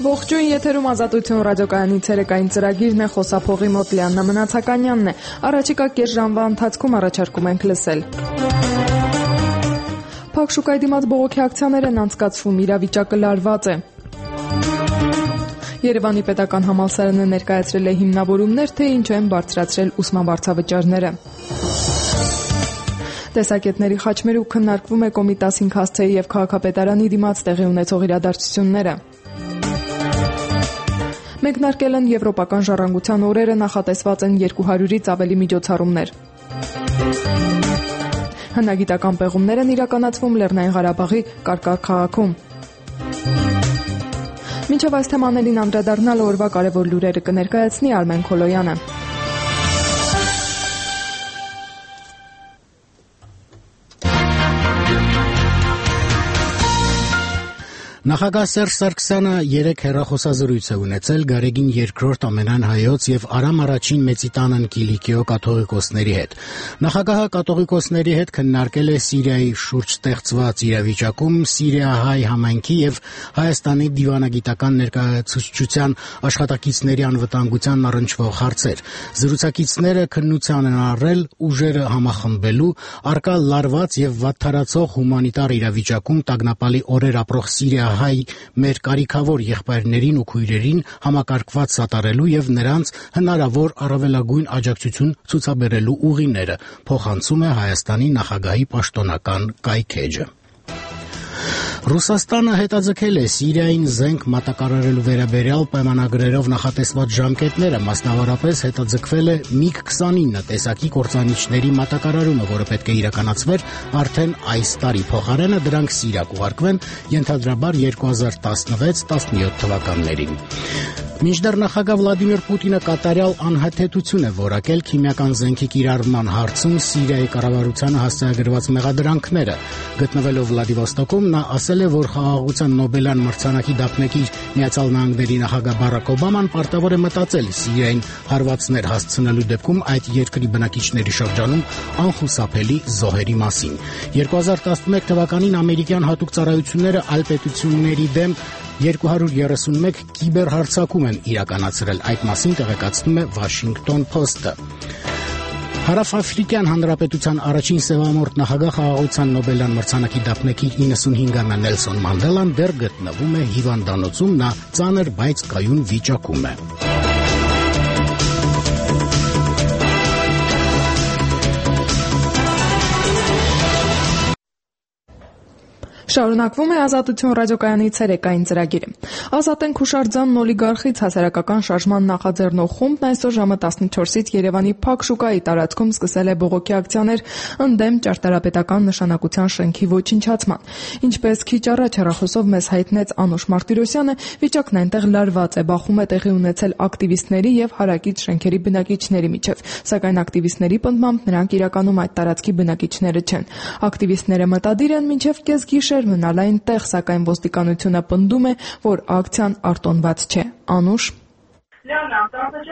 Ողջույն, եթերում Ազատություն ռադիոկայանի ցերեկային ծրագիրն է, խոսափողի մոտ Լիաննա Մնացականյանն է։ Առաջիկա կես ժամվա ընթացքում առաջարկում ենք լսել. Փակ շուկայի դիմաց բողոքի ակցիաներ են անցկացվում, իրավիճակը լարված է։ Երևանի պետական համալսարանը ներկայացրել է հիմնավորումներ, թե ինչ են բարձրացրել ուսման վարձավճարները։ Տեսակետների խաչմերուկ քննարկվում է Կոմիտաս 5 հասցեի և քաղաքապետարանի դիմաց տեղի ունեցող իրադարձությունները։ Մեկնարկել են եվրոպական ժառանգության օրերը, նախատեսված են 200-ից ավելի միջոցառումներ։ Հնագիտական պեղումներ են իրականացվում Լեռնային Ղարաբաղի Կարկար քաղաքում։ Մինչև այս թեմաներին անդրադառնալը օրվա կարևոր լուրերը կներկայացնի Արմեն Քոլոյանը։ Նախագահ Սերժ Սարգսյանը 3 հեռախոսազրույց է ունեցել Գարեգին II ամենայն հայոց եւ Արամ առաջին Մեծիտանան Կիլիկիո կաթողիկոսների հետ։ Նախագահը կաթողիկոսների հետ քննարկել է Սիրիայի շուրջ ստեղծված իրավիճակում Սիրիա-հայ համայնքի եւ Հայաստանի դիվանագիտական ներկայացուցչության աշխատակիցների անվտանգությանն առնչվող հարցեր։ Զրուցակիցները քննության են առել ուժերը համախմբելու, արկա լարված եւ վատթարացող հումանիտար իրավիճակում տագնապալի օրեր ապրող Սիրիա հայ մեր կարիքավոր եղբայրներին ու քույրերին համակարգված սատարելու եւ նրանց հնարավոր առավելագույն աջակցություն ցուցաբերելու ուղիները, փոխանցում է Հայաստանի նախագահի պաշտոնական կայքէջը։ Ռուսաստանը հետաձգել է Սիրիային զենք մատակարարելու վերաբերյալ պայմանագրերով նախատեսված ժամկետները, մասնավորապես հետաձգվել է MiG-29 տեսակի կործանիչների մատակարարումը, որը պետք է իրականացվեր արդեն այս տարի, փոխարենը դրանք Սիրիա կուղարկվեն ենթադրաբար 2016-17 թվականներին։ Մինչդեռ նախագահ Վլադիմիր Պուտինը կատարյալ անհեթեթություն է որակել քիմիական զենքի կիրառման հարցում Սիրիայի կառավարությանը հասցեագրված մեղադրանքները։ Գտնվելով Վլադիվոստոկում նա ասել է, որ խաղաղության Նոբելյան մրցանակի դափնեկիր Միացյալ Նահանգների նախագահ Բարակ Օբաման պարտավոր է մտածել Սիրիային հարվածներ հասցնելու դեպքում այդ երկրի բնակիչների շրջանում անխուսափելի զոհերի մասին։ 2011 թվականին ամերիկյան հատուկ ծառայությունները այլ պետությունների դեմ 231 կիբերհարձակում են իրականացրել, այդ մասին տեղեկացնում է Washington Post-ը։ Հարավաֆրիկյան Հանրապետության առաջին սևամորթ նախագահ խաղաղության Նոբելյան մրցանակի դափնեկիր 95-ամյա Նելսոն Մանդելան դեռ գտնվում է հիվանդանոցում, նա ծանր, բայց կայուն վիճակում է։ Շարունակվում է Ազատություն ռադիոկայանի ցերեկային ծրագիրը։ Ազատենք հուշարձանն օլիգարխից հասարակական շարժման նախաձեռնող խումբն այսօր ժամը 14-ից Երևանի Փակ շուկայի տարածքում սկսել է բողոքի ակցիաներ ընդդեմ ճարտարապետական նշանակության շենքի ոչնչացման։ Ինչպես քիչ առաջ հեռախոսով մեզ հայտնեց Անուշ Մարտիրոսյանը, վիճակն այնտեղ լարված է, բախում է տեղի ունեցել ակտիվիստների եւ հարակից շենքերի բնակիչների միջև, սակայն ակտիվիստների պնդմամբ նրանք իրականում այդ տարածքի բնակիչները չեն։ Ակտիվիստները մտադիր են մինչև կեսգիշեր մնալ այնտեղ, սակայն ոստիկանությունը պնդում է, որ ակցիան արտոնված չէ։ Անուշ Լիաննա,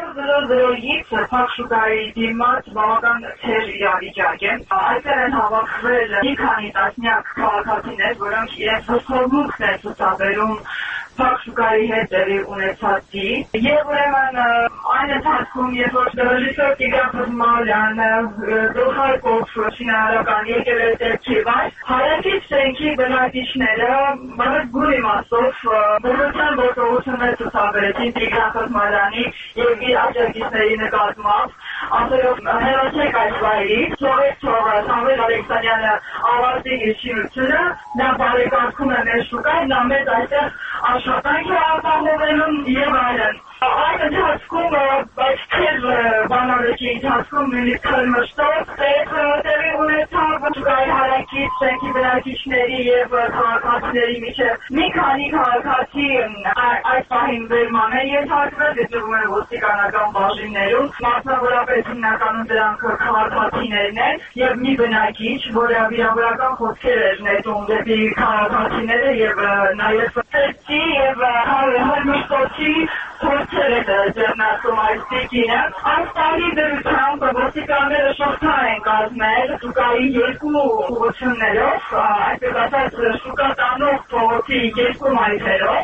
14:00 Փակ շուկայի դիմաց բավական թեժ իրավիճակ է։ Այստեղ են հավաքվել մի քանի տասնյակ քաղաքացիներ, որոնք իրենց հսկողությունն են ցուցաբերում Փակ շուկայի հետ տեղի ունեցածի, եւ ուրեմն այն ընթացքում, երբ որ ռեժիսոր Տիգրան Փզմալյանը, գլխարկով շինարարական եկեղեցի հարակից շենքի բնակիչները բավական գույն իմաստով բռնության գործողություններ ցուցաբերեցին Տիգրան Փզմալյանի եւ իր աջակիցների նկատմամբ, ասելով հեռացեք այս վայրից, թողեք Սամվել Ալեքսանյանը ավարտի իր շինությունը, նա բարեկարգում է մեր շուկային, նա մեծ այստեղ աշխատանք է արտահայտում եւ այլն։ Այդ ընթացքում, բայց թեժ բանալիքի ընթացքում նույնիսկ խմշտով տեղի ունեցավ շուկայի հարակից շենքի բնակիչների եւ քաղաքացիների միջեւ մի քանի քաղաքացի այդ պահին վերման են ենթարկվել, գտնվում են ոստիկանական բաժիններում, մասնավորապես հիմնականում դրանք քաղաքացիներն են եւ մի բնակիչ, որը վիրավորական խոսքեր էր նետում դեպի քաղաքացիները եւ նաեւ ծեցի եւ հրմշտոցի փորձեր է ձեռնարկում այս տիկինը։ Այս տարի դրությամբ ոստիկանները շղթա են կազմել շուկայի երկու ուղղություններով, այսպես ասած շուկա տանող փողոցի երկու մայթերով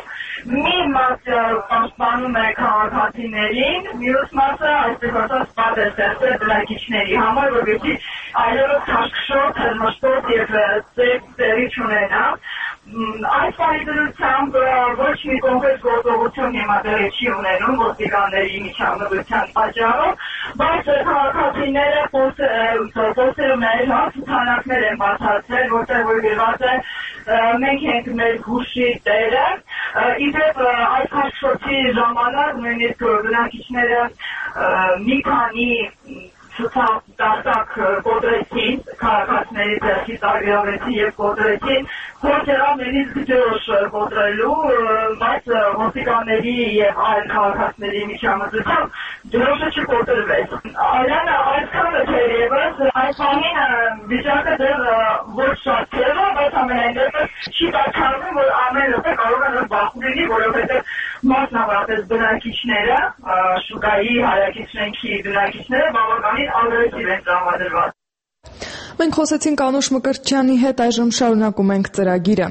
մի մասը պաշտպանում է քաղաքացիներին, մյուս մասը այսպես ասած պատասխան է բնակիչների համար, որովհետեւ այլևս քաշքշոտ, մշտոտ եւ ծերի չունենա։ Այս պայմանությամբ ոչ մի կոնկրետ գործողություն հիմա դեռ չի ունենում ոստիկանների միջամտության պատճառով, բայց քաղաքացիները փոստերը մեր ցուցանակներ են բացատրել, որտեղ որ գրված է մենք ենք մեր հուշի տերը։ Իդեպ այս քաշքշոտի ժամանակ նույնիսկ բնակիչները մի քանի ցուցակ կոտրեցին, քաղաքացիների ձեռքից տարբերեցին եւ կոտրեցին, փորձելով նույնիսկ դրոշ կոտրելու, բայց ոստիկանների եւ այլ քաղաքացիների միջամտությամբ դրոշը չկոտրվեց։ Այլանը այսքանը թերևս այս ամեն վիճակը դեռ ոչ շատ թեև, բայց ամենայնիվ չի բացառվում, որ ամեն օր կարող է բախում լինի, որովհետեւ մասնավորապես բնակիչները, շուկայի հարակից շենքի բնակիչները բավականին ագրեսիվ են տրամադրված։ Մենք խոսեցինք Անուշ Մկրտչյանի հետ, այժմ շարունակում ենք ծրագիրը։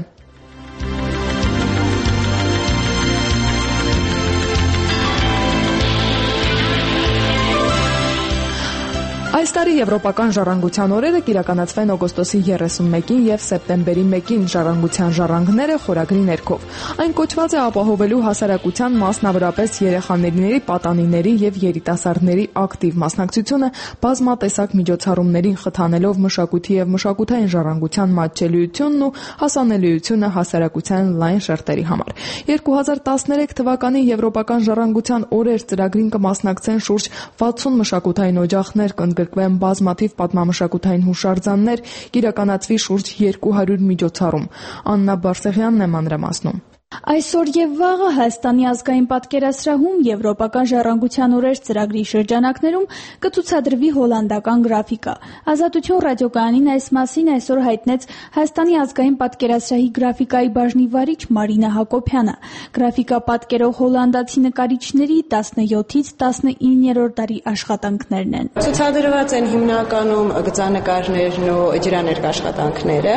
Այս տարի Եվրոպական ժառանգության օրերը կիրականացվեն օգոստոսի 31-ին եւ սեպտեմբերի 1-ին ժառանգության ժառանգները խորագրի ներքով։ Այն կոչված է ապահովելու հասարակության, մասնավորապես երեխաների, պատանիների եւ երիտասարդների ակտիվ մասնակցությունը բազմատեսակ միջոցառումներին, խթանելով մշակույթի եւ մշակութային ժառանգության մատչելիությունն ու հասանելիությունը հասարակության լայն շերտերի համար։ 2013 թվականի Եվրոպական ժառանգության օրեր ծրագրին կմասնակցեն շուրջ 60 մշակութային օջախներ, կընդգրկվեն բազմաթիվ պատմամշակութային հուշարձաններ, կիրականացվի շուրջ 200 միջոցառում։ Աննա Բարսեղյանն է մանրամասնում։ Այսօր եւ վաղը Հայաստանի ազգային պատկերասրահում Եվրոպական ժառանգության օրեր ծրագրի շրջանակներում կցուցադրվի հոլանդական գրաֆիկա։ Ազատություն ռադիոկայանին այս մասին այսօր հայտնեց Հայաստանի ազգային պատկերասրահի գրաֆիկայի բաժնի վարիչ Մարինա Հակոբյանը։ Գրաֆիկա պատկերող հոլանդացի նկարիչների 17-ից 19-րդ դարի աշխատանքներն են։ Ցուցադրված են հիմնականում գծանկարներն ու ջրաներկ աշխատանքները։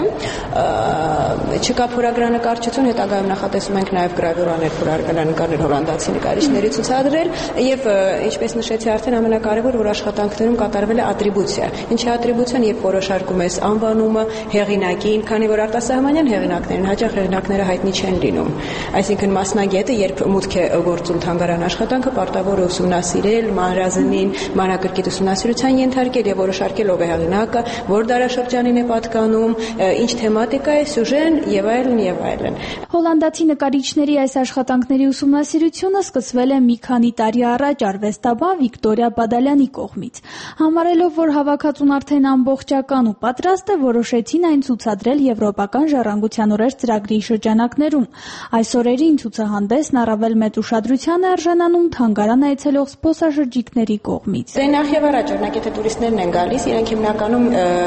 Չկա փորագրանկարչություն, հետագայում նախատեսում ենք նաև գրավյուրաներ փորագրանկարներ հոլանդացի նկարիչների ցուցադրել եւ ինչպես նշեցի արդեն ամենակարևոր որ աշխատանքներում կատարվել է ատրիբուցիա։ Ինչի ատրիբուցիան, երբ որոշարկում ես անվանումը, հեղինակին, քանի որ արտասահմանյան հեղինակներն հաճախ հեղինակները հայտնի չեն լինում։ Այսինքն մասնագետը, երբ մուտք է գործում թանգարան աշխատանքը, պարտավոր է ուսումնասիրել, մանրազնին, մանրակրկիտ ուսումնասիրության ենթարկել եւ որոշարկել ով է հեղինակը, որ դարաշրջանին է պատկանում, ինչ թեմատիկա է, սյուժեն եւ այլն եւ այլն։ Հոլանդացի նկարիչների այս աշխատանքների ուսումնասիրությունը սկսվել է մի քանի տարի առաջ արվեստաբան Վիկտորիա Բադալյանի կողմից։ Համարելով, որ հավաքածուն արդեն ամբողջական ու պատրաստ է, որոշեցին այն ցուցադրել Եվրոպական ժառանգության օրեր ծրագրի շրջանակներում։ Այս օրերին ցուցահանդեսն առավել մեծ ուշադրության է արժանանում թանգարան այցելող զբոսաշրջիկների կողմից։ Նախ եւ առաջ օրինակ եթե տուրիստներն են գալիս, իրենք հիմնականում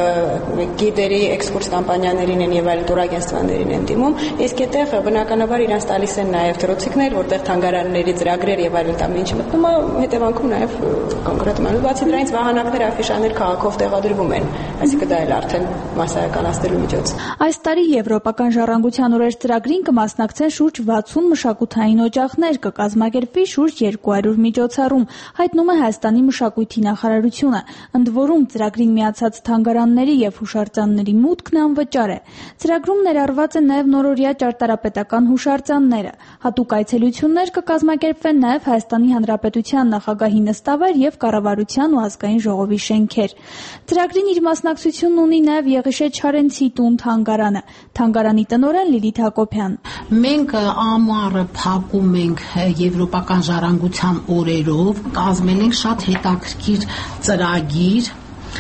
գիդերի էքսկուրս կամպանիաներին են եւ այլ տուրագենստվաներին են դիմում, իսկ այդտեղ բնականաբար իրանց տալիս են նաև թռուցիկներ, որտեղ թանգարանների ծրագրեր եւ այլն տամ ինչ մտնում է, հետևանքում նաև կոնկրետ մանու բացի դրանից վահանակներ, աֆիշաներ քաղաքով տեղադրվում են, այսինքն դա էլ արդեն մասսայականացնելու միջոց։ Այս տարի Եվրոպական ժառանգության օրեր ծրագրին կմասնակցեն շուրջ 60 մշակութային օջախներ, կկազմակերպվի շուրջ 200 միջոցառում, հայտնում է Հայաստանի մշակույթի նախարարությունը։ Ընդ որում ծրագրին միացած թանգարանների եւ հուշարձանների մուտքն անվճար է։ Ծրագրում ներառված է նաև նորօրյա ճարտարապետական հուշարձանները։ Հատուկ այցելություններ կկազմակերպվեն նաև Հայաստանի Հանրապետության նախագահի նստավայր եւ կառավարության ու ազգային ժողովի շենքեր։ Ծրագրին իր մասնակցությունն ունի նաև Եղիշե Չարենցի տուն թանգարանը։ Թանգարանի տնօրեն Լիլիթ Հակոբյան։ Մենք ամառը փակում ենք Եվրոպական ժառանգության օրերով, կազմել ենք շատ հետաքրքիր ծրագիր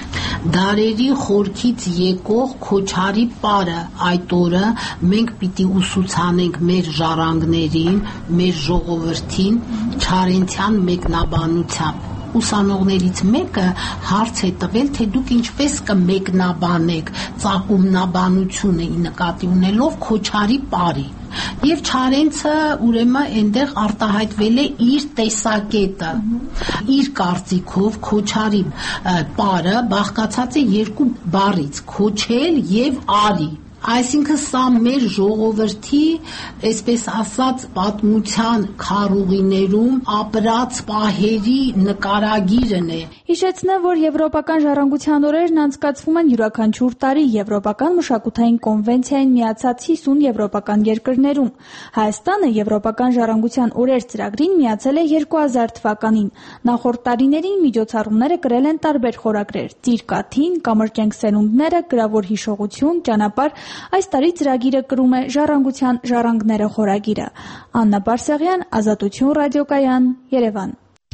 Դարերի խորքից եկող Քոչարի պարը, այդ օրը մենք պիտի ուսուցանենք մեր ժառանգներին, մեր ժողովրդին Չարենցյան մեկնաբանությամբ։ Ուսանողներից մեկը հարց է տվել, թե դուք ինչպես կմեկնաբանեք ծագումնաբանությունը նկատի ունելով Քոչարի պարի։ Եվ Չարենցը ուրեմն այնտեղ արտահայտվել է իր տեսակետը։ Իր կարծիքով Քոչարի պարը բաղկացած է երկու բառից՝ քոչել եւ արի։ Այսինքն սա մեր ժողովրդի, այսպես ասած, պատմության քարուղիներում ապրած պահերի նկարագիրն է։ Հիշեցնեմ, որ Եվրոպական ժառանգության օրերն անցկացվում են յուրաքանչյուր տարի Եվրոպական մշակութային կոնվենցիային միացած 50 եվրոպական երկրներում։ Հայաստանը Եվրոպական ժառանգության օրեր ծրագրին միացել է 2000 թվականին։ Նախորդ տարիներին միջոցառումները կրել են տարբեր խորագրեր՝ Ծիր կաթին, Կամրջենք սերունդները, Գրավոր հիշողություն, Ճանապարհ։ Այս տարի ծրագիրը կրում է Ժառանգության ժառանգները խորագիրը։ Աննա Բարսեղյան, Ազատություն ռադիոկայան, Երևան։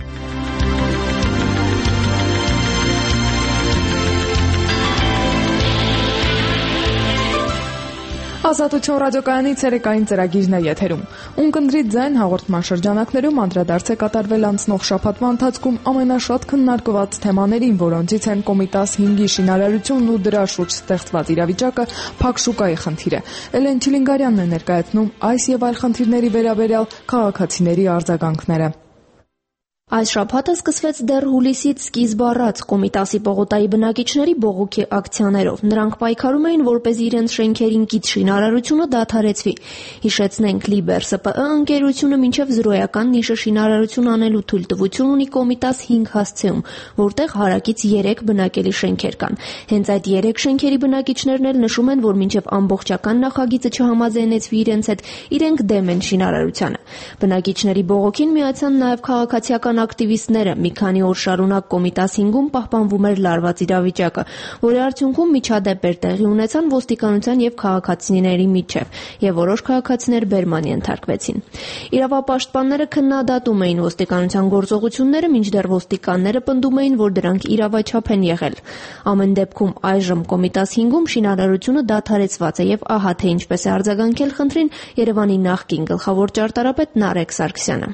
Ազատություն ռադիոկայանի ցերեկային ծրագիրն է եթերում։ Ունկնդրի ձայն հաղորդման շրջանակներում անդրադարձ է կատարվել անցնող շաբաթվա ընթացքում ամենաշատ քննարկված թեմաներին, որոնցից են Կոմիտաս 5-ի շինարարությունն ու դրա շուրջ ստեղծված իրավիճակը, փակ շուկայի խնդիրը։ Էլեն Չիլինգարյանն է ներկայացնում այս եւ այլ խնդիրների վերաբերյալ քաղաքացիների արձագանքները։ Այս շաբաթը սկսվեց դեռ հուլիսից սկիզբ առած Կոմիտասի պողոտայի բնակիչների բողոքի ակցիաներով։ Նրանք պայքարում էին, որպեսզի իրենց շենքերին կից շինարարությունը դադարեցվի։ Հիշեցնենք, Liber SPԸ ընկերությունը մինչև զրոյական նիշը շինարարություն անելու թույլտվություն ունի Կոմիտաս 5 հասցեում, որտեղ հարակից 3 բնակելի շենքեր կան։ Հենց այդ 3 շենքերի բնակիչներն էլ նշում են, որ մինչև ամբողջական նախագիծը չհամաձայնեցվի իրենց հետ, իրենք դեմ են շինարարությանը։ Բնակիչների բողոքին միացան նաև քաղաքացիական ակտիվիստները։ Մի քանի օր շարունակ Կոմիտաս 5-ում պահպանվում էր լարված իրավիճակը, որի արդյունքում միջադեպեր տեղի ունեցան ոստիկանության եւ քաղաքացիների միջև, եւ որոշ քաղաքացիներ բերման ենթարկվեցին։ Իրավապաշտպանները քննադատում էին ոստիկանության գործողությունները, մինչդեռ ոստիկանները պնդում էին, որ դրանք իրավաչափ են եղել։ Ամեն դեպքում այժմ Կոմիտաս 5-ում շինարարությունը դադարեցված է եւ ահա թե ինչպես է արձագանքել խնդրին Երևանի նախկին գլխավոր ճարտարապետ Նարեկ Սարգսյանը։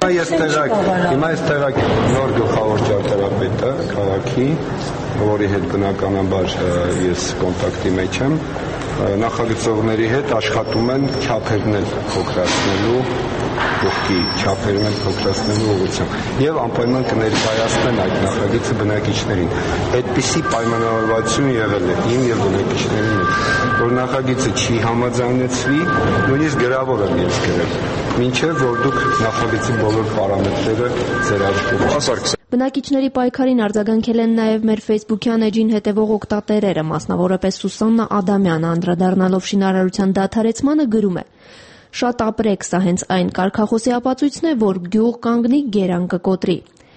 Հիմա նոր գլխավոր ճարտարապետը քաղաքի, որի հետ բնականաբար ես կոնտակտի մեջ եմ, նախագծողների հետ աշխատում են չափերն էլ փոքրացնելու, կողքի չափերն էլ փոքրացնելու ուղղությամբ եւ անպայման կներկայացնեն այդ նախագիծը բնակիչներին։ Այդպիսի պայմանավորվածություն եղել է իմ եւ բնակիչների հետ, որ նախագիծը չի համաձայնեցվի, նույնիսկ գրավոր եմ ես գրել, մինչեւ որ դուք նախագծի բոլոր պարամետրերը ձեր աշխուժ։ Բնակիչների պայքարին արձագանքել են նաև մեր Facebook-յան էջին հետևող օգտատերերը, մասնավորապես Սուսաննա Ադամյանը, անդրադառնալով շինարարության դադարեցմանը գրում է. «Շատ ապրեք, սա հենց այն կարգախոսի ապացույցն է, որ գյուղ կանգնի, գերան կկոտրի»։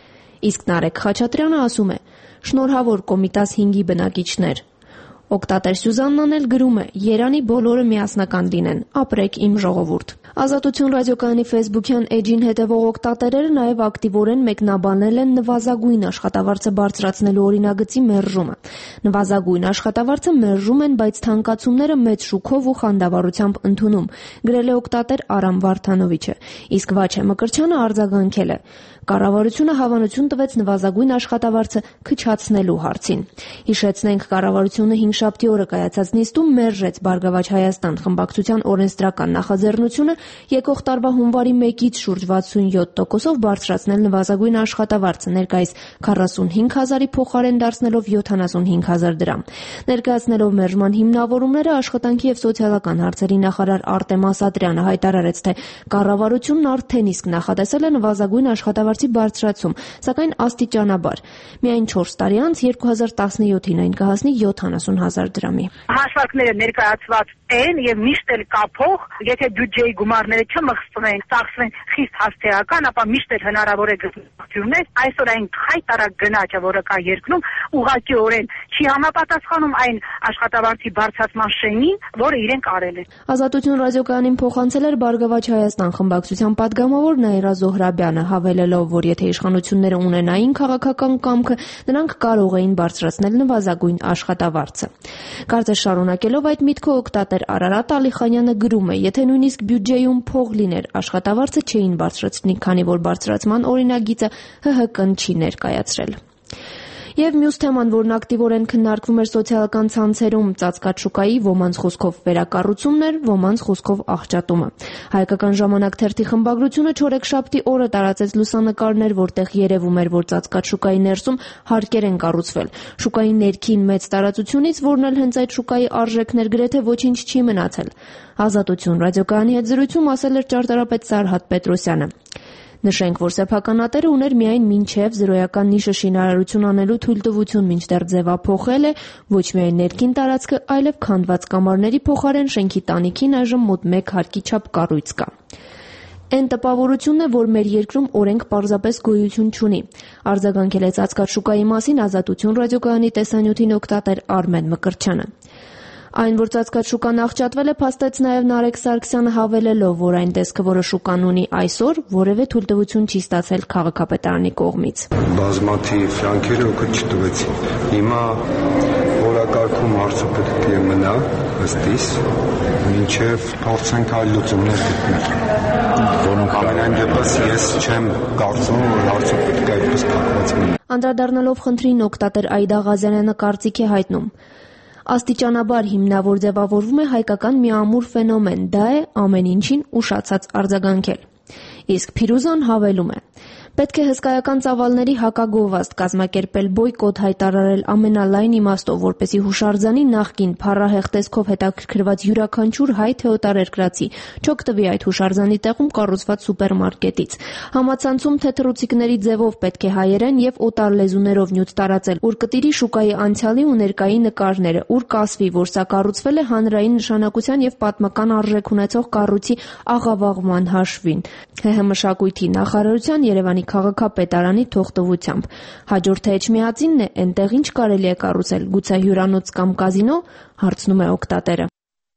Իսկ Նարեկ Խաչատրյանը ասում է. «Շնորհավոր Կոմիտաս 5-ի բնակիչներ»։ Օգտատեր Սյուզաննան էլ գրում է. «Երանի բոլորը միասնական լինեն, ապրեք իմ ժողովուրդ»։ Ազատություն ռադիոկայանի Facebook-յան էջին հետևող օգտատերերը նաև ակտիվորեն մեկնաբանել են նվազագույն աշխատավարձը բարձրացնելու օրինագծի մերժումը։ Նվազագույն աշխատավարձը մերժում են, բայց թանկացումները մեծ շուքով ու խանդավառությամբ ընդունում, գրել է օգտատեր Արամ Վարդանովիչը, իսկ Վաչե Մկրտչյանը արձագանքել է. Կառավարությունը հավանություն տվեց նվազագույն աշխատավարձը քչացնելու հարցին։ Հիշեցնենք, կառավարությունը հինգշաբթի օրը կայացած նիստում մերժեց Բարգավաճ Հայաստան խմբակցության օրենսդրական նախաձեռնությունը եկող տարվա հունվարի 1-ից շուրջ 67%-ով բարձրացնել նվազագույն աշխատավարձը, ներկայիս 45,000-ի փոխարեն դարձնելով 75,000 դրամ։ Ներկայացնելով մերժման հիմնավորումները, աշխատանքի եւ սոցիալական հարցերի նախարար Արտեմ Ասատրյանը հայտարարեց, թե կառավարությունն արդեն իսկ նախատեսել է նվազագույն աշխատավարձի բարձրացում, սակայն աստիճանաբար։ Միայն 4 տարի անց 2017-ին այն կհասնի 70,000 դրամի։ Հաշվարկները ներկայացված են եւ միշտ էլ կապող, եթե բյուջեի գումարները չմղձվեն, ծախսվեն խիստ հասցեական, ապա միշտ էլ հնարավոր է գտնվել։ Այսօր այն խայտարակ գնաճը, որը կա երկրում, ուղղակիորեն չի համապատասխանում այն աշխատավարձի բարձրացման շենին, որը իրենք արել են։ Ազատություն ռադիոկայանին փոխանցել էր Բարգավաճ Հայաստան խմբակցության падգամավոր Նաիրա Զոհրաբյանը, հավելելով, որ եթե իշխանությունները ունենային քաղաքական կամքը, նրանք կարող էին բարձրացնել նվազագույն աշխատավարձը։ Կարծես շարունակելով այդ միտքը, օգտատեր Արարատ Ալիխանյանը գրում է. եթե նույնիսկ բյուջեում փող լիներ, աշխատավարձը չէին բարձրացնի, քանի որ բարձրացման օրինագիծը ՀՀԿ-ն չի ներկայացրել։ Եվ մյուս թեման, որն ակտիվորեն քննարկվում էր սոցիալական ցանցերում, ծածկած շուկայի ոմանց խոսքով վերակառուցումն էր, ոմանց խոսքով աղճատումը։ Հայկական ժամանակ թերթի խմբագրությունը չորեքշաբթի օրը տարածեց լուսանկարներ, որտեղ երևում էր, որ ծածկած շուկայի ներսում հարկեր են կառուցվել։ Շուկայի ներքին մեծ տարածությունից, որն էլ հենց այդ շուկայի արժեքներ, գրեթե ոչինչ չի մնացել։ Ազատություն ռադիոկայանի հետ զրույցում ասել էր ճարտարապետ Սարհատ Պետրոսյանը։ Նշենք, որ սեփականատերը ուներ միայն մինչև զրոյական նիշը շինարարություն անելու թույլտվություն, մինչդեռ ձևափոխել է ոչ միայն ներքին տարածքը, այլև քանդված կամարների փոխարեն շենքի տանիքին այժմ մոտ 1 հարկի չափ կառույց կա։ Այն տպավորությունն է, որ մեր երկրում օրենք պարզապես գոյություն չունի։ Արձագանքել է ծածկած շուկայի մասին Ազատություն ռադիոկայանի տեսանյութին օգտատեր Արմեն Մկրտչյանը։ Այն, որ ծածկած շուկան աղճատվել է, փաստեց նաև Նարեկ Սարգսյանը, հավելելով, որ այն տեսքը, որը շուկան ունի այսօր, որևէ թույլտվություն չի ստացել քաղաքապետարանի կողմից։ Բազմաթիվ ֆրանքերը օգուտ չտվեցին։ Հիմա օրակարգում հարցը պետք է մնա ըստիս, մինչև փորձենք այլ լուծումներ գտնել։ Որոնք ամենայն դեպս ես չեմ կարծում, որ հարցը պետք է այդպես փակված մնա։ Անդրադառնալով խնդրին օգտատեր Այդա Ղազարյանը կարծիք է հայտնում. Աստիճանաբար հիմնավոր ձևավորվում է հայկական մի ամուր ֆենոմեն, դա է ամեն ինչին ուշացած արձագանքել։ Իսկ Փիրուզան հավելում է. Պետք է հսկայական ծավալների հակագովազդ կազմակերպել, բոյկոտ հայտարարել ամենալայն իմաստով, որպեսզի հուշարձանի նախկին փառահեղ տեսքով հետաքրքրված յուրաքանչյուր հայ թե օտարերկրացի չօգտվի այդ հուշարձանի տեղում կառուցված սուպերմարկետից։ Համացանցում թե թռուցիկների ձևով պետք է հայերեն եւ օտար լեզուներով նյութ տարածել, ուր կտիրի շուկայի անցյալի ու ներկայի նկարները, ուր կասվի, որ սա կառուցվել է հանրային նշանակության եւ պատմական արժեք ունեցող կառույցի աղավաղման հաշվին։ ՀՀ մշակույթի նախարարության Երևանի քաղաքապետարանի թողտվությամբ։ Հաջորդը Էջմիածինն է, այնտեղ ինչ կարելի է կառուցել, գուցե հյուրանոց կամ կազինո, հարցնում է օգտատերը։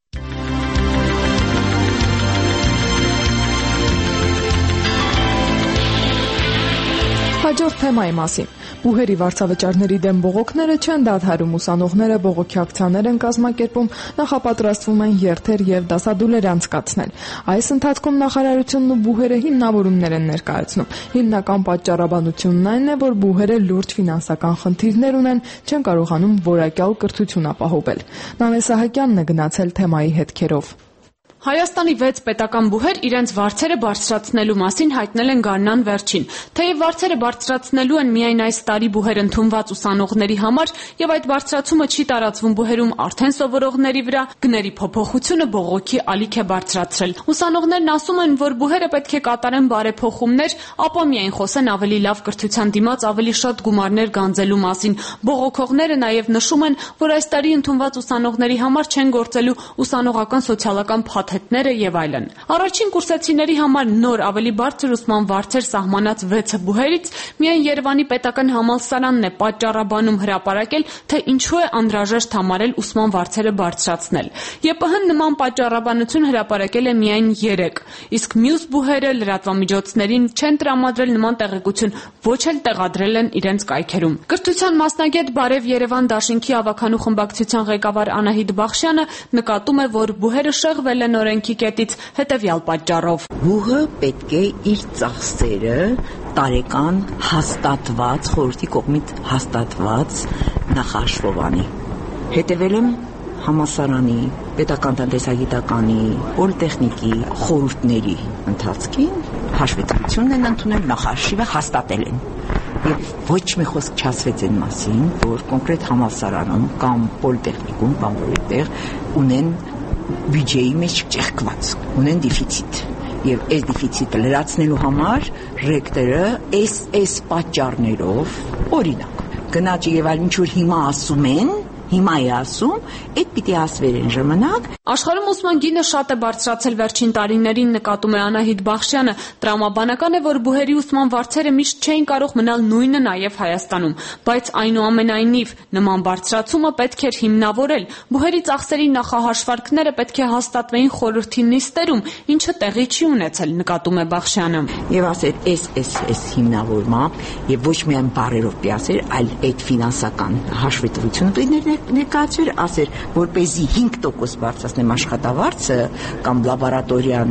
Հաջորդ թեմայի մասին։ Բուհերի վարձավճարների դեմ բողոքները չեն դադարում, ուսանողները բողոքի ակցիաներ են կազմակերպում, նախապատրաստվում են երթեր եւ դասադուլեր անցկացնել։ Այս ընթացքում նախարարությունն ու բուհերը հիմնավորումներ են ներկայացնում։ Հիմնական պատճառաբանությունն այն է, որ բուհերը լուրջ ֆինանսական խնդիրներ ունեն, չեն կարողանում որակյալ կրթություն ապահովել։ Նանե Սահակյանն է գնացել թեմայի հետքերով։ Հայաստանի 6 պետական բուհեր իրենց վարձերը բարձրացնելու մասին հայտնել են գարնան վերջին։ Թեև վարձերը բարձրացնելու են միայն այս տարի բուհեր ընդունված ուսանողների համար եւ այդ բարձրացումը չի տարածվում բուհերում արդեն սովորողների վրա, գների փոփոխությունը բողոքի ալիք է բարձրացրել։ Ուսանողներն ասում են, որ բուհերը պետք է կատարեն բարեփոխումներ, ապա միայն խոսեն ավելի լավ կրթության դիմաց ավելի շատ գումարներ գանձելու մասին։ Բողոքողները նաեւ նշում են, որ այս տարի ընդունված ուսանողների համար չեն գործելու ուսանողական սոցիալական փաթեթները եւ այլն։ Առաջին կուրսեցիների համար նոր ավելի բարձր ուսման վարձեր սահմանած 6 բուհերից միայն Երևանի պետական համալսարանն է պատճառաբանում հրապարակել, թե ինչու է անհրաժեշտ համարել ուսման վարձերը բարձրացնել։ ԵՊՀ-ն նման պատճառաբանություն հրապարակել է միայն 3, իսկ մյուս բուհերը լրատվամիջոցներին չեն տրամադրել նման տեղեկություն, ոչ էլ տեղադրել են իրենց կայքերում։ Կրթության մասնագետ Բարև Երևան դաշինքի ավականու խմբակցության ղեկավար Անահիտ Բախշյանը նկատում է, որ բուհերը շեղվել են օրենքի կետից հետևյալ պատճառով։ Բուհը պետք է իր ծախսերը տարեկան հաստատված, խորհրդի կողմից հաստատված նախահաշվով անի։ Հետևել եմ համալսարանի, պետական տնտեսագիտականի, պոլիտեխնիկի խորհուրդների ընթացքին հաշվետվությունն են ընդունել, նախահաշիվը հաստատել են։ Եվ ոչ մի խոսք չասվեց այն մասին, որ կոնկրետ համալսարանում կամ պոլիտեխնիկում կամ որտեղ ունեն բյուջեի մեջ ճեղքված, ունեն դեֆիցիտ։ Եվ այս դեֆիցիտը լրացնելու համար ռեկտորը այս պատճառներով, օրինակ, գնաճի եւ այլ ինչ որ հիմա ասում են, հիմա է ասում, այդ պիտի ասվեր են ժամանակ։ Աշխարհում ուսման գինը շատ է բարձրացել վերջին տարիներին, նկատում է Անահիտ Բախշյանը։ Տրամաբանական է, որ բուհերի ուսման վարձերը միշտ չէին կարող մնալ նույնը նաև Հայաստանում, բայց այնուամենայնիվ նման բարձրացումը պետք էր հիմնավորել։ Բուհերի ծախսերի նախահաշվարկները պետք է հաստատվեին խորհրդի նիստերում, ինչը տեղի չի ունեցել, նկատում է Բախշյանը։ Եվ ասեր, այս հիմնավորմամբ եւ ոչ միայն բարերով պիտի ասեր, այլ այդ ֆինանսական հաշվետվությունը պիտի ներկայացվեր, ասեր, որպեսզի 5% բարձրացնեմ աշխատավարձը կամ լաբորատորիան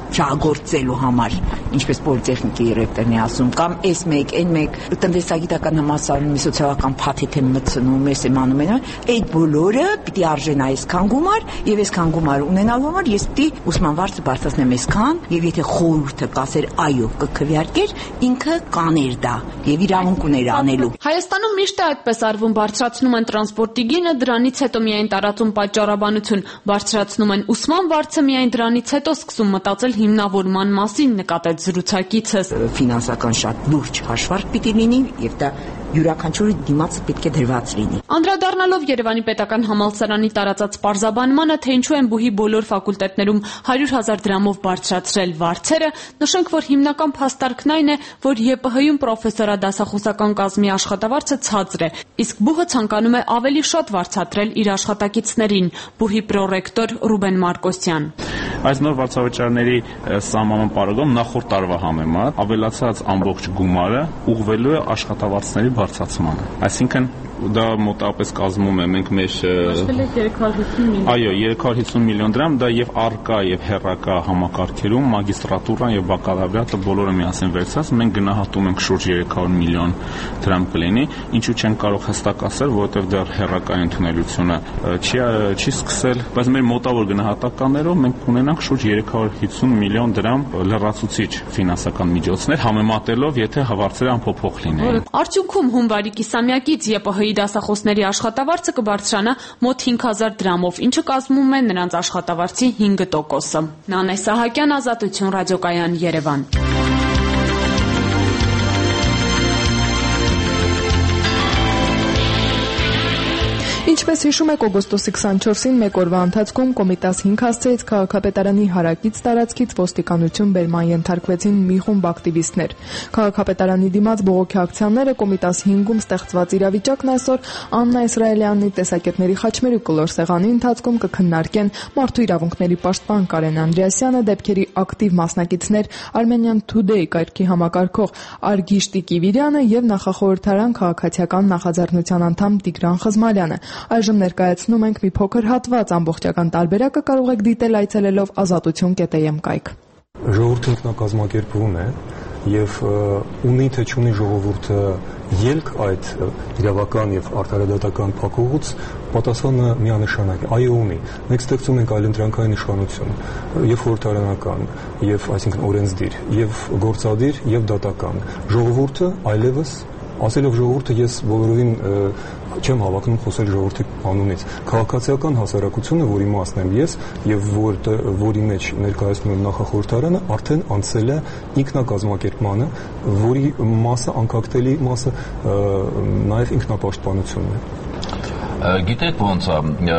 շահագործելու համար, ինչպես պոլիտեխնիկի դիրեկտորն է ասում, կամ այս մեկ, այն մեկ տնտեսագիտական համալսարանի սոցիալական փաթեթ են մտցնում, մեզ եմ անում են, այդ բոլորը պիտի արժենա այսքան գումար, եւ այսքան գումար ունենալու համար ես պիտի ուսման վարձը բարձրացնեմ այսքան, եւ եթե խորհուրդը կասեր այո, կքվեարկեր, ինքը կաներ դա եւ իրավունք ուներ անելու։ Հայաստանում միշտ է այդպես արվում, բարձրացնում են տրանսպորտի գինը, դրանից հետո միայն տարածում պատճառաբանություն, բարձրացնում են ուսման վարձը, միայն դրանից հետո սկսում մտածել հիմնավորման մասին, նկատեց զրուցակիցս։ Ֆինանսական շատ լուրջ հաշվարկ պիտի լինի եւ դա յուրաքանչյուրի դիմացը պետք է դրված լինի։ Անդրադառնալով Երևանի պետական համալսարանի տարածած պարզաբանմանը, թե ինչու են բուհի բոլոր ֆակուլտետներում 100,000 դրամով բարձրացրել վարձերը, նշենք, որ հիմնական փաստարկն այն է, որ ԵՊՀ-ում պրոֆեսորադասախոսական կազմի աշխատավարձը ցածր է, իսկ բուհը ցանկանում է ավելի շատ վարձատրել իր աշխատակիցներին։ Բուհի պրոռեկտոր Ռուբեն Մարկոսյան։ Այս նոր վարձավճարների սահմանման պարագայում նախորդ տարվա համեմատ ավելացած ամբողջ գումարը ուղղվելու է աշխատավարձների բարձրացմանը։ Այսինքն դա մոտավորապես կազմում է մենք մեր 350 միլիոն։ Այո, 350 միլիոն դրամ, դա եւ արկա եւ հեռակա համակարգերում մագիստրատուրան եւ բակալավրիատը բոլորը միասին վերցած մենք գնահատում ենք շուրջ 300 միլիոն դրամ կլինի, ինչու չենք կարող հստակ ասել, որովհետեւ դեռ հեռակա ընդունելությունը չի սկսել, բայց մեր մոտավոր գնահատականներով մենք ունենանք շուրջ 350 միլիոն դրամ լրացուցիչ ֆինանսական միջոցներ համեմատելով, եթե հավարձերը անփոփոխ լինեին։ Արդյունքում հունվարի կիսամյակից ԵՊՀ-ի դասախոսների աշխատավարձը կբարձրանա մոտ 5,000 դրամով, ինչը կազմում է նրանց աշխատավարձի 5%-ը։ Նանե Սահակյան, Ազատություն ռադիոկայան, Երևան։ Ինչպես հիշում եք, օգոստոսի 24-ին մեկ օրվա ընթացքում Կոմիտաս 5 հասցեից քաղաքապետարանի հարակից տարածքից ոստիկանություն բերման ենթարկվեցին մի խումբ ակտիվիստներ։ Քաղաքապետարանի դիմաց բողոքի ակցիաները Կոմիտաս 5-ում ստեղծված իրավիճակն այսօր Աննա Իսրայելյանի տեսակետների խաչմերուկ կլոր սեղանի ընթացքում կքննարկեն մարդու իրավունքների պաշտպան Կարեն Անդրեասյանը, դեպքերի ակտիվ մասնակիցներ Armenian Today կայքի համակարգող Արգիշ Տիկիվիրյանը եւ նախախորհրդարան քաղաքացիական նախաձեռնության անդամ Տիգրան Խզմալյանը։ Այժմ ներկայացնում ենք մի փոքր հատված, ամբողջական տարբերակը կարող եք դիտել այցելելով azatutun.am կայք։ Ժողովուրդը ինքնակազմակերպվում է եւ ունի թե չունի ժողովուրդը ելք այդ իրավական եւ արդարադատական փակուղուց, պատասխանը միանշանակ է։ Այո, ունի։ Մենք ստեղծում ենք այլընտրանքային իշխանություն, եւ խորհրդարանական, եւ այսինքն օրենսդիր, եւ գործադիր, եւ դատական։ Ժողովուրդը այլևս ասելով ժողովուրդը ես բոլորովին չեմ հավակնում խոսել ժողովրդի անունից։ Քաղաքացիական հասարակությունը, որի մասն եմ ես եւ որի մեջ ներկայացնում եմ նախախորհրդարանը, արդեն անցել է ինքնակազմակերպմանը, որի մասը անկախտելի մասը նաեւ ինքնապաշտպանությունն է։ Գիտեք ոնց է,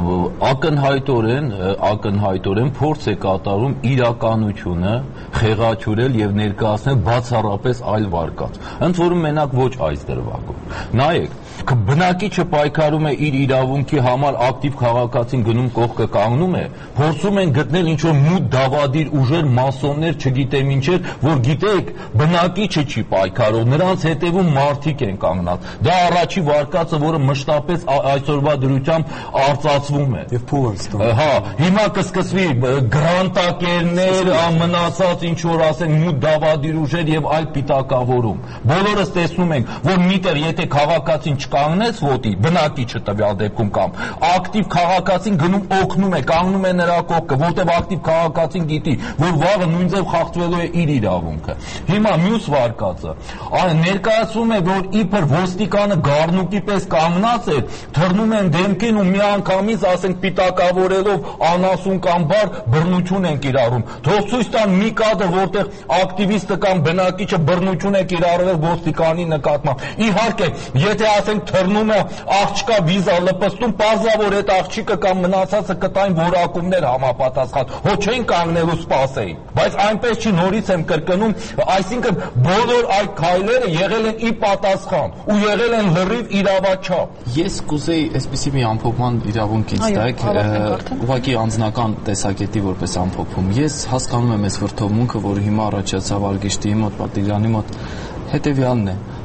ակնհայտորեն փորձ է կատարում իրականությունը խեղաթյուրել եւ ներկայացնել բացառապես այլ վարկած։ Ընդ որում մենակ ոչ այս դրվագում։ Նայեք, բնակիչը պայքարում է իր իրավունքի համար, ակտիվ քաղաքացին գնում կողքը կանգնում է, փորձում են գտնել ինչ-որ մութ դավադիր ուժեր, մասոններ, չգիտեմ ինչեր, որ գիտեք, բնակիչը չի պայքարող, նրանց հետևում մարդիկ են կանգնած։ Դա առաջի վարկածը, որը մշտապես այսօրվա դրությամբ արծացվում է։ Եվ փուլ են ստանում։ Հա, հիմա կսկսվի գրանտակերներ, մնացած ինչ որ ասեն մութ դավադիր ուժեր եւ այլ պիտակավորում։ Բոլորս տեսնում ենք, որ միտեղ եթե քաղաքացին չկանգնեց ոտի, բնակիչը տվյալ դեպքում կամ ակտիվ քաղաքացին գնում օգնում է, կանգնում է նրա կողքը, որտեղ ակտիվ քաղաքացին գիտի, որ վաղը նույն ձև խախտվելու է իր իրավունքը։ Հիմա մյուս վարկածը ներկայացում է, որ իբր ոստիկանը գառնուկի պես կանգնած է, թռնում են դեմքին ու միանգամից ասենք պիտակավորելով անասուն կամ բար բռնություն են կիրառում։ Թող ցույց տան մի կադր, որտեղ ակտիվիստը կամ բնակիչը բռնություն է կիրառել ոստիկանի նկատմամբ։ Իհարկե, եթե ասենք թռնում է աղջկա վիզա լպստում, պարզավոր այդ աղջիկը կամ մնացածը կտային որակումներ համապատասխան, հո չեն կանգնելու սպասեին։ Բայց այնպես չի, նորից եմ կրկնում, այսինքն բոլոր այդ քայլերը եղել են ի պատասխան ու եղել են լրիվ իրավաչափ։ Ես կուզեի այսպիսի մի ամփոփման իրավունք ինձ տայք, ուղղակի անձնական տեսակետի որպես ամփոփում։ Ես հասկանում եմ այս վրդովմունքը, որը հիմա առաջացավ Արգիշտի մոտ, Պատիգրանի մոտ, հետևյալն է։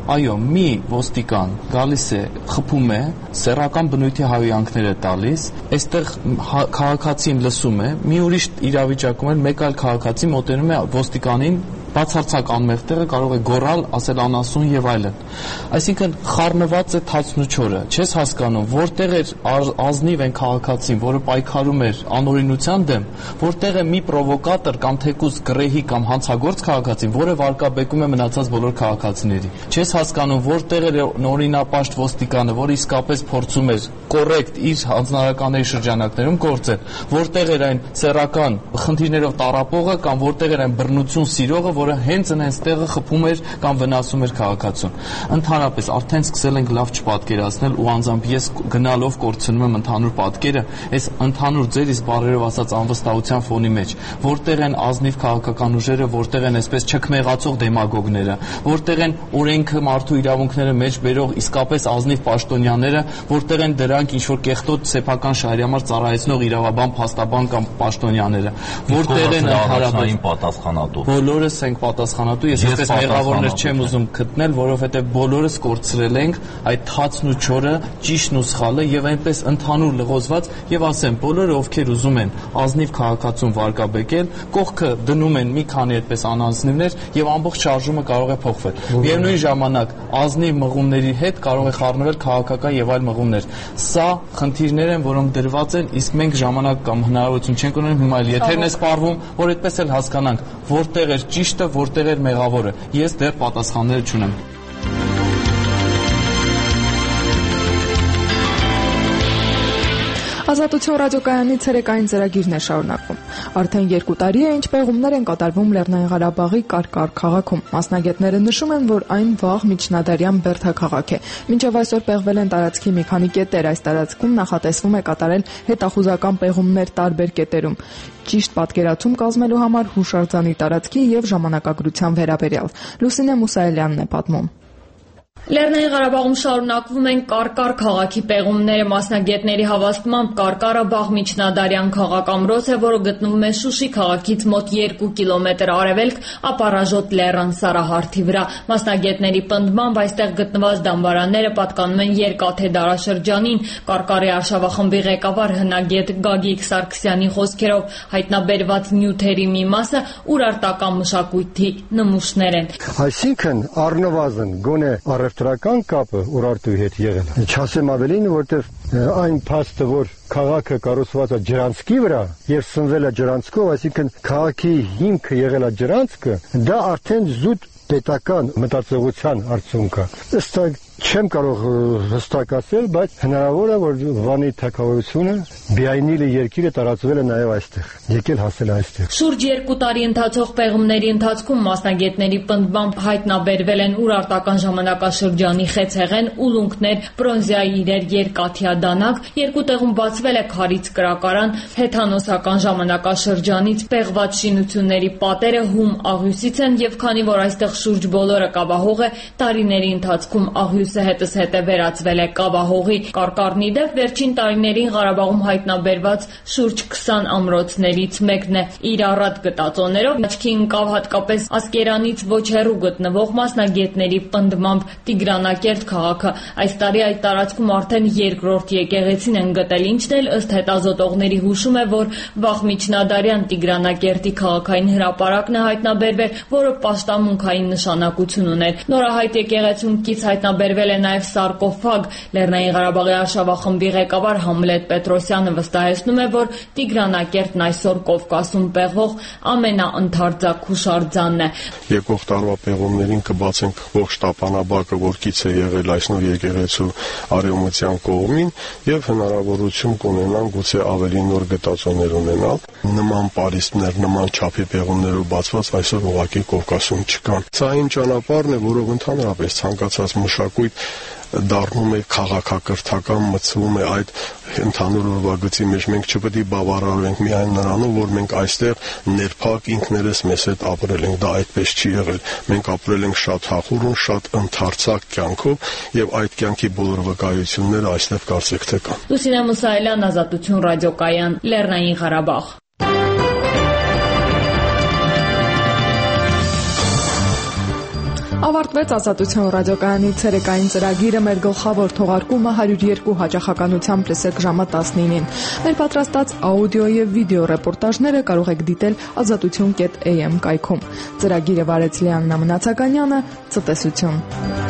այո, մի ոստիկան գալիս է, խփում է, սեռական բնույթի հայհոյանքներ է տալիս, այստեղ քաղաքացին լսում է, մի ուրիշ իրավիճակում էլ մեկ այլ քաղաքացի մոտենում է ոստիկանին, բացարձակ անմեղ տեղը կարող է գոռալ, ասել անասուն եւ այլն։ Այսինքն խառնված է թացն ու չորը։ Չես հասկանում, որտեղ էր ազնիվ են քաղաքացին, որը պայքարում էր անօրինության դեմ, որտեղ է մի պրովոկատոր կամ թեկուզ գրեհի կամ հանցագործ քաղաքացին, որը վարկաբեկում է մնացած բոլոր քաղաքացիների։ Չես հասկանում, որտեղ էր նորինապաշտ ոստիկանը, որը իսկապես փորձում էր կոռեկտ իր հանձնարարականների շրջանակներում գործել, որտեղ էր այն սեռական խնդիրներով տառապողը կամ որտեղ էր այն բռնություն սիրողը, որը հենց այնպես տեղը խփում էր կամ վնասում էր քաղաքացուն։ Ընդհանրապես արդեն սկսել ենք լավ չպատկերացնել ու անձամբ ես գնալով կորցնում եմ ընդհանուր պատկերը, այս ընդհանուր ձեր իսկ բարերով ասած անվստահության ֆոնի մեջ, որտեղ են ազնիվ քաղաքական ուժերը, որտեղ են այսպես չքմեղացող դեմագոգները, որտեղ են օրենքը, մարդու իրավունքները մեջ բերող իսկապես ազնիվ պաշտոնյաները, որտեղ են դրանք ինչ որ կեղտոտ սեփական շահերի համար ծառայեցնող իրավաբան, փաստաբան կամ պաշտոնյաները, որտեղ են ընդհանրային պատասխանատու։ Բոլորս ենք պատասխանատու, ես այսպես մեղավորներ չեմ ուզում գտնել, որովհետև բոլորս կորցրել ենք այդ թացն ու չորը, ճիշտն ու սխալը եւ այնպես ընդհանուր լղոզված եւ ասեմ, բոլորը ովքեր ուզում են ազնիվ քաղաքացուն վարկաբեկել, կողքը դնում են մի քանի այդպես անազնիվներ եւ ամբողջ շարժումը կարող է փոխվել։ Միևնույն ժամանակ ազնիվ մղումների հետ կարող է խառնվել քաղաքական եւ այլ մղումներ։ Սա խնդիրներ են, որոնք դրված են, իսկ մենք ժամանակ կամ հնարավորություն չենք ունենում հիմա էլ եթերն է սպառվում, որ այդպես էլ հասկանանք, որտեղ էր ճիշտը, որտեղ էր մեղավորը։ Ես դեռ պատասխանները չունեմ։ Ազատություն ռադիոկայանի ցերեկային ծրագիրն է շարունակվում։ Արդեն 2 տարի է, ինչ պեղումներ են կատարվում Լեռնային Ղարաբաղի Կարկար քաղաքում։ Մասնագետները նշում են, որ այն վաղ միջնադարյան բերդաքաղաք է։ Մինչև այսօր պեղվել են տարածքի մի քանի կետեր, այս տարածքում նախատեսվում է կատարել հետախուզական պեղումներ տարբեր կետերում։ Ճիշտ պատկերացում կազմելու համար հուշարձանի տարածքի եւ ժամանակագրության վերաբերյալ Լուսինե Մուսայելյանն է պատմում։ Լեռնային Ղարաբաղում շարունակվում են Կարկար քաղաքի պեղումները, մասնագետների հավաստմամբ Կարկարը վաղ միջնադարյան քաղաք-ամրոց է, որը գտնվում է Շուշի քաղաքից մոտ 2 կիլոմետր արևելք Ապարաժոտ լեռան սարահարթի վրա։ Մասնագետների պնդմամբ այստեղ գտնված դամբարանները պատկանում են Երկաթե դարաշրջանին։ Կարկարի արշավախմբի ղեկավար հնագետ Գագիկ Սարգսյանի խոսքերով հայտնաբերված նյութերի մի մասը ուրարտական մշակույթի նմուշներ են։ Այսինքն առնվազն գոնե առևտրական կապը Ուրարտուի հետ եղել է։ Չասեմ ավելին, որտեղ այն փաստը, որ քաղաքը կառուցված է ջրանցքի վրա եւ սնվել է ջրանցքով, այսինքն քաղաքի հիմքը եղել է ջրանցքը, դա արդեն զուտ պետական մտածողության արդյունք է։ Ըստ չեմ կարող հստակ ասել, բայց հնարավոր է, որ Վանի թագավորությունը Բիայնիլի երկիրը տարածվել է նաև այստեղ, եկել հասել այստեղ։ Շուրջ 2 տարի ընթացող պեղումների ընթացքում մասնագետների պնդմամբ հայտնաբերվել են ուրարտական ժամանակաշրջանի խեցեղեն, ուլունքներ, բրոնզիայի իրեր, երկաթյա դանակ, 2 տեղում բացվել է քարից կրակարան, հեթանոսական ժամանակաշրջանից պեղված շինությունների պատերը հում աղյուսից են եւ քանի որ այստեղ շուրջ բոլորը կավահող է, տարիների ընթացքում աղյուսը հետզհետե վերածվել է կավահողի։ Կարկարնի դեպ վերջին տարիներին Ղարաբաղում հայտնաբերված շուրջ 20 ամրոցներից մեկն է։ Իր առատ գտածոներով աչքի ընկավ հատկապես Ասկերանից ոչ հեռու գտնվող մասնագետների պնդմամբ Տիգրանակերտ քաղաքը։ Այս տարի այդ տարածքում արդեն երկրորդ եկեղեցին են գտել, ինչն էլ ըստ հետազոտողների հուշում է, որ վաղ միջնադարյան Տիգրանակերտի քաղաքային հրապարակն է հայտնաբերվել, որը պաշտամունքային նշանակություն ուներ։ Նորահայտ եկեղեցում կից հայտնաբերվել է նաև սարկոֆագ։ Լեռնային Ղարաբաղի արշավախմբի ղեկավար Համլետ Պետրոսյանը վստահեցնում է, որ Տիգրանակերտն այսօր Կովկասում պեղվող ամենաընդարձակ հուշարձանն է։ Եկող տարվա պեղումներին կբացենք ողջ տապանաբակը, որ կից է եղել այս նոր եկեղեցու արևմտյան կողմին եւ հնարավորություն կունենան գուցե ավելի նոր գտածոներ ունենալ։ Նման պարիսպներ, նման չափի պեղումներով բացված այսօր ուղղակի Կովկասում չկան։ Սա այն ճանապարհն է, որով ընդհանրապես ցանկացած մշակույթ դառնում է քաղաքակրթական, մտցվում է այդ ընդհանուր օրվագծի մեջ։ Մենք չպետք է բավարարենք միայն նրանով, որ մենք այստեղ ներփակ ինքներս մեզ հետ ապրել ենք, դա այդպես չի եղել։ Մենք ապրել ենք շատ հախուռն, շատ ընդարձակ կյանքով եւ այդ կյանքի բոլոր վկայությունները այստեղ կարծեք թե կան։ Լուսինե Մուսայելյան, Ազատություն ռադիոկայան, Լեռնային Ղարաբաղ։ Ավարտվեց Ազատություն ռադիոկայանի ցերեկային ծրագիրը, մեր գլխավոր թողարկումը 102 հաճախականությամբ լսեք ժամը 19-ին։ Մեր պատրաստած աուդիո եւ վիդեո ռեպորտաժները կարող եք դիտել azatutyon.am կայքում։ Ծրագիրը վարեց Լիաննա Մնացականյանը, ցտեսություն։